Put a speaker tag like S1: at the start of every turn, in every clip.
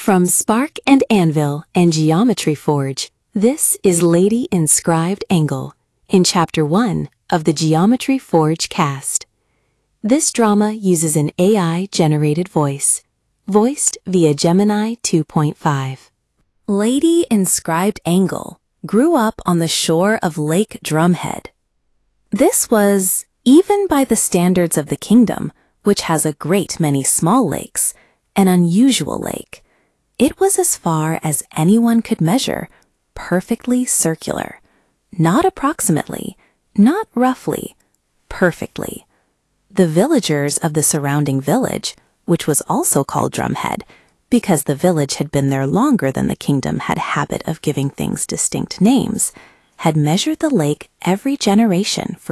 S1: From Spark and Anvil and Geometry Forge, this is Lady Inscribed Angle in Chapter 1 of the Geometry Forge cast. This drama uses an AI-generated voice, voiced via Gemini 2.5. Lady Inscribed Angle grew up on the shore of Lake Drumhead. This was, even by the standards of the kingdom, which has a great many small lakes, an unusual lake. It was as far as anyone could measure, perfectly circular. Not approximately, not roughly, perfectly. The villagers of the surrounding village, which was also called Drumhead, because the village had been there longer than the kingdom had habit of giving things distinct names, had measured the lake every generation for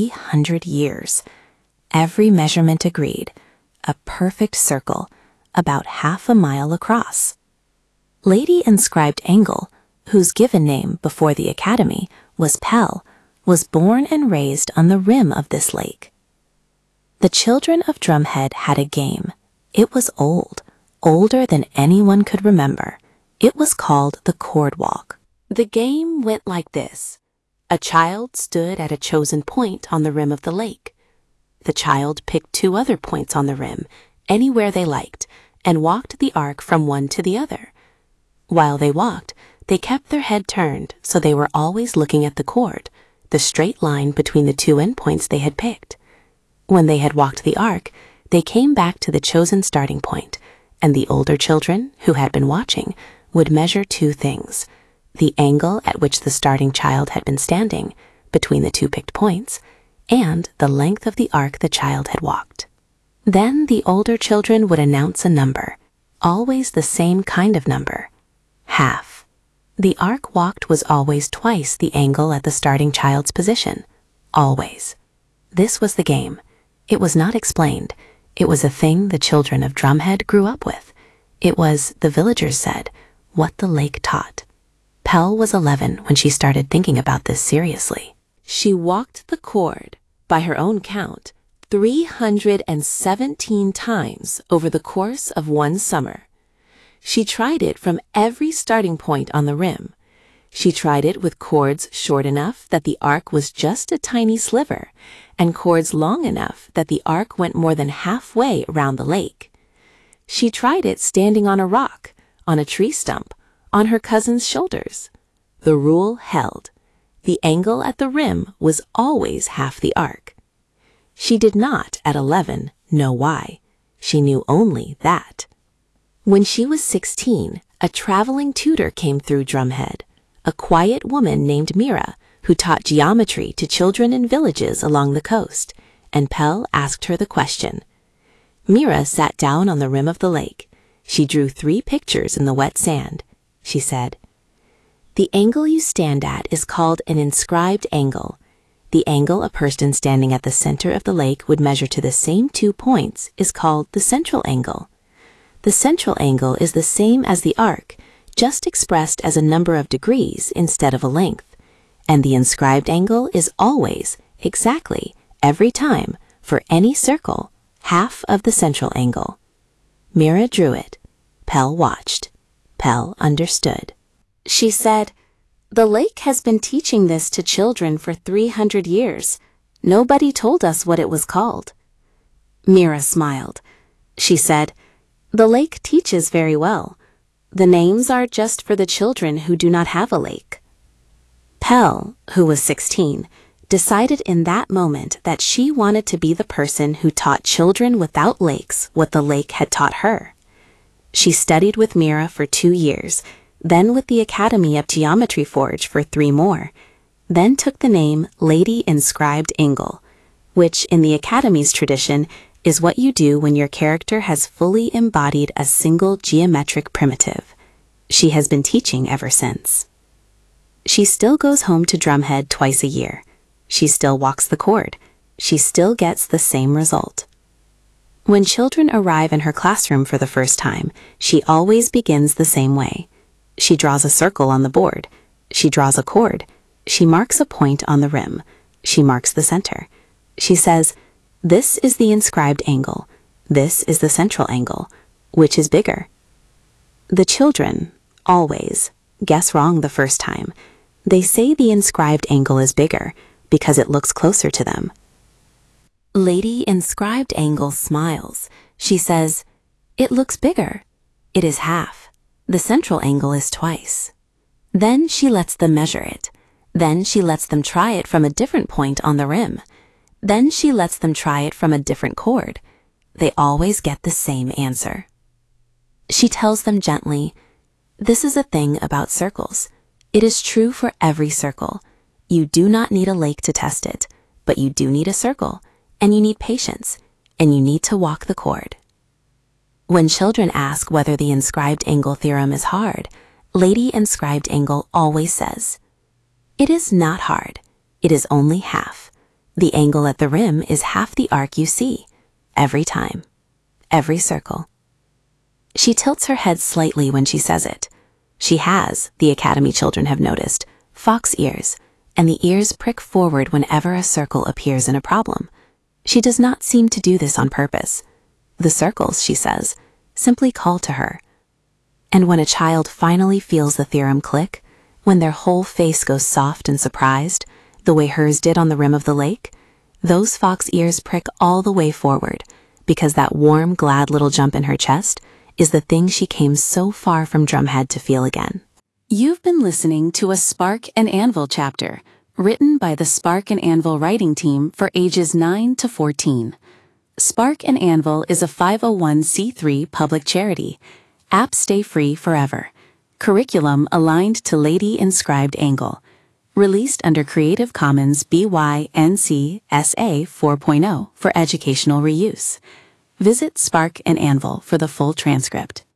S1: 300 years. Every measurement agreed, a perfect circle, about half a mile across. Lady Inscribed Angle, whose given name before the academy was Pell, was born and raised on the rim of this lake. The children of Drumhead had a game. It was old, older than anyone could remember. It was called the Cord Walk. The game went like this. A child stood at a chosen point on the rim of the lake. The child picked 2 other points on the rim, anywhere they liked, and walked the arc from one to the other. While they walked, they kept their head turned so they were always looking at the cord, the straight line between the 2 endpoints they had picked. When they had walked the arc, they came back to the chosen starting point, and the older children, who had been watching, would measure 2 things: the angle at which the starting child had been standing, between the 2 picked points, and the length of the arc the child had walked. Then the older children would announce a number, always the same kind of number, half. The arc walked was always twice the angle at the starting child's position, always. This was the game. It was not explained. It was a thing the children of Drumhead grew up with. It was, the villagers said, what the lake taught. Pell was 11 when she started thinking about this seriously. She walked the cord, by her own count, 317 times over the course of one summer. She tried it from every starting point on the rim. She tried it with cords short enough that the arc was just a tiny sliver, and cords long enough that the arc went more than halfway around the lake. She tried it standing on a rock, on a tree stump, on her cousin's shoulders. The rule held. The angle at the rim was always half the arc. She did not, at 11, know why. She knew only that. When she was 16, a traveling tutor came through Drumhead, a quiet woman named Mira, who taught geometry to children in villages along the coast, and Pell asked her the question. Mira sat down on the rim of the lake. She drew 3 pictures in the wet sand. She said, "The angle you stand at is called an inscribed angle. The angle a person standing at the center of the lake would measure to the same 2 points is called the central angle. The central angle is the same as the arc, just expressed as a number of degrees instead of a length. And the inscribed angle is always, exactly, every time, for any circle, half of the central angle." Mira drew it. Pell watched. Pell understood. She said, "The lake has been teaching this to children for 300 years. Nobody told us what it was called." Mira smiled. She said, "The lake teaches very well. The names are just for the children who do not have a lake." Pell, who was 16, decided in that moment that she wanted to be the person who taught children without lakes what the lake had taught her. She studied with Mira for 2 years, then with the Academy of Geometry Forge for 3 more, then took the name Lady Inscribed Angle, which in the Academy's tradition is what you do when your character has fully embodied a single geometric primitive. She has been teaching ever since. She still goes home to Drumhead twice a year. She still walks the cord. She still gets the same result. When children arrive in her classroom for the first time, she always begins the same way. She draws a circle on the board. She draws a cord. She marks a point on the rim. She marks the center. She says, "This is the inscribed angle. This is the central angle. Which is bigger?" The children, always, guess wrong the first time. They say the inscribed angle is bigger because it looks closer to them. Lady Inscribed Angle smiles. She says, "It looks bigger. It is half. The central angle is twice." Then she lets them measure it. Then she lets them try it from a different point on the rim. Then she lets them try it from a different chord. They always get the same answer. She tells them gently, "This is a thing about circles. It is true for every circle. You do not need a lake to test it, but you do need a circle, and you need patience, and you need to walk the chord." When children ask whether the inscribed angle theorem is hard, Lady Inscribed Angle always says, "It is not hard. It is only half. The angle at the rim is half the arc you see, every time, every circle." She tilts her head slightly when she says it. She has, the Academy children have noticed, fox ears, and the ears prick forward whenever a circle appears in a problem. She does not seem to do this on purpose. The circles, she says, simply call to her. And when a child finally feels the theorem click, when their whole face goes soft and surprised, the way hers did on the rim of the lake, those fox ears prick all the way forward, because that warm, glad little jump in her chest is the thing she came so far from Drumhead to feel again. You've been listening to a Spark and Anvil chapter, written by the Spark and Anvil writing team for ages 9 to 14. Spark and Anvil is a 501c3 public charity. Apps stay free forever. Curriculum aligned to Lady Inscribed Angle. Released under Creative Commons BY-NC SA 4.0 for educational reuse. Visit Spark and Anvil for the full transcript.